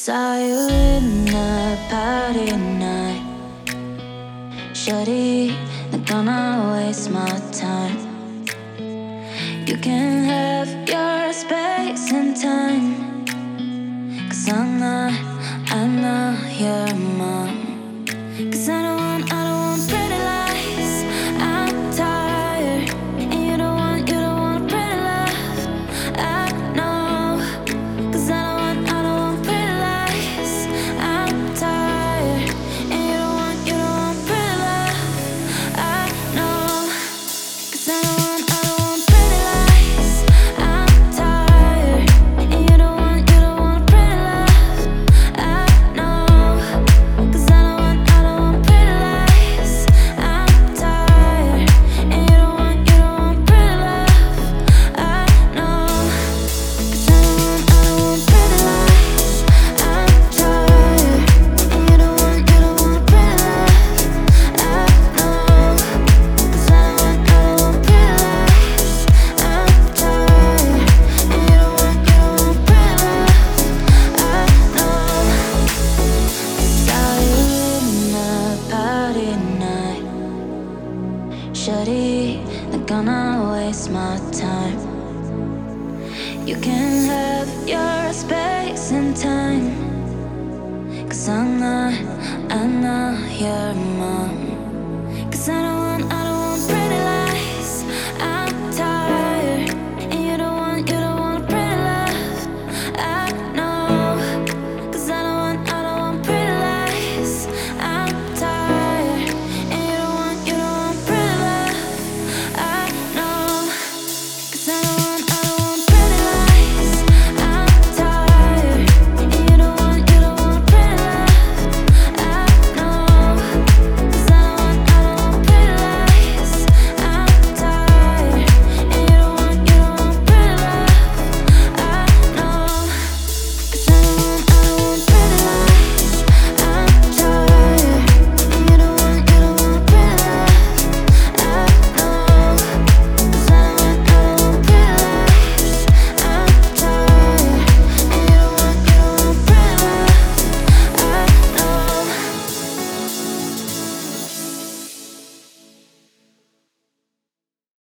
Saw you in the party night. Shawty, not gonna waste my time. You can have your space and time, 'cause I'm not your mom. 'Cause I don't want pretty lies. I'm tired, and you don't want a pretty love. I know, 'cause I don't want pretty lies. I'm tired, and you don't want pretty love. I know, 'cause I don't want pretty lies. I'm tired, and you don't want a pretty love. I know, 'cause I don't want pretty lies. I'm tired, and you don't want pretty love. I know, 'cause I don't want pretty lies. I'm tired, and you don't want pretty love. I know, 'cause I don't want pretty lies. I'm tired, and you don't want pretty love. I know. Saw you in the party night. Shawty, not gonna waste my time. You can have your space and time, 'cause I'm not your mom. 'Cause I don't